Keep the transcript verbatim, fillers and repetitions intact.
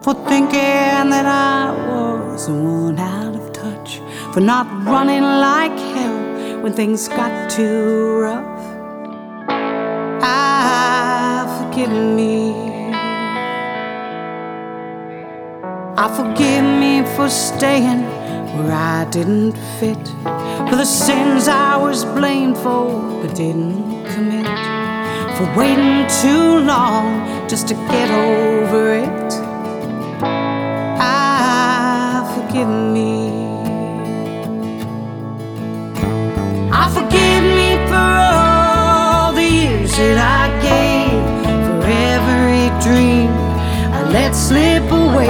for thinking that I was the one out of touch, for not running like hell when things got too rough. Ah, forgive me. Ah, forgive me for staying where I didn't fit, for the sins I was blamed for but didn't commit, for waiting too long just to get over it. Ah, forgive me.